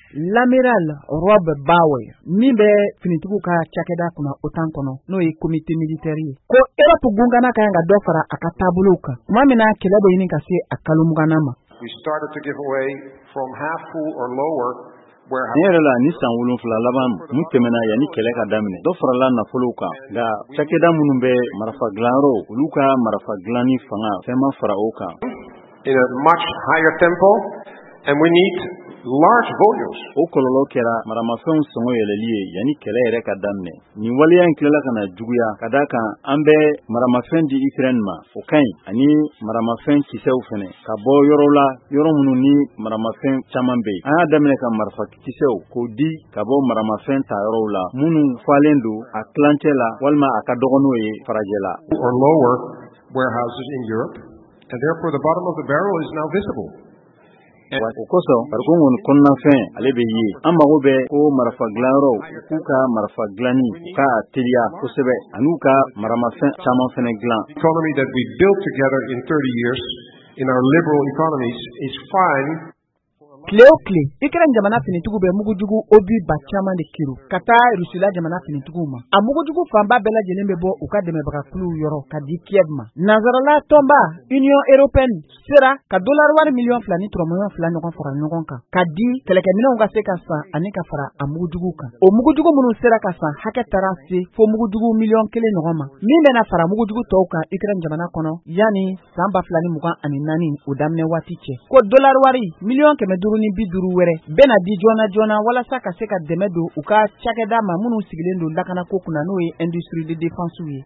L'amiral Rob Bauer min bɛ finitigiw ka cakɛda kunna OTAN kɔnɔ n'o ye comité militaire ye ko Europe gungana ka dɔ fara a ka taabolow kan tuma min na kɛlɛ bɛ ɲini ka se a kalo 20 ma. We started to give away from half full or lower. Ne yɛrɛ la ni san 7 laban mun tɛmɛna yanni kɛlɛ ka daminɛ dɔ farala nafolow kan nka cakɛda minnu bɛ marifa dilanyɔrɔ olu ka marifa dilanni fanga fɛn ma fara o kan. In a much higher tempo, and we need large volumes. O kɔlɔlɔ kɛra maramafɛnw sɔngɔ yɛlɛli ye yanni kɛlɛ yɛrɛ ka daminɛ. Nin waleya in tilala ka na juguya ka da kan an bɛ maramafɛn di Ukraine ma o kaɲi ani maramafɛn kisɛw fɛnɛ ka bɔ yɔrɔ la yɔrɔ minnu ni maramafɛn caman bɛ yen. An y'a daminɛ ka marifa kisɛw k'o di ka bɔ maramafɛn ta yɔrɔw la minnu falen don a tilancɛ la walima a ka dɔgɔ n'o ye farajɛ la. Or lower warehouses in Europe, and therefore the bottom of the barrel is now visible. O kosɔn farikolo kɔni kɔnɔnafɛn ale bɛ ye an mago bɛ ko marifa dilanyɔrɔw k'u ka marifa dilanni ka teliya kosɛbɛ an'u ka maramafɛn caman fɛnɛ dilan. Economy that we built together in 30 years in our liberal economies is fine. Tile o tile Ukraine jamana finitigiw bɛ mugujugu obi ba caman de kiru ka taa Rusila jamana finitigiw ma. A mugujugu fanba bɛɛ lajɛlen bɛ bɔ u ka dɛmɛbagakuluw yɔrɔ ka di Kiev ma. Nazarala tɔnba Union Européenne sera ka $2 miliyɔn 2 ni 3,2 ɲɔgɔn fara ɲɔgɔn kan ka di kɛlɛkɛminɛnw ka se ka san ani ka fara a mugujugu kan. O mugujugu minnu sera ka san hakɛ taara se fo mugujugu $1 ɲɔgɔn ma. Min bɛna fara mugujugu tɔw kan Ukraine jamana kɔnɔ yani san 2024 o daminɛ waati cɛ. Ko $1 miliyɔn 500 ni 50 wɛrɛ bɛna di joona walasa ka se ka dɛmɛ don u ka cakɛda ma minnu sigilen don lakana ko kunna n'o ye industrie de défense ye.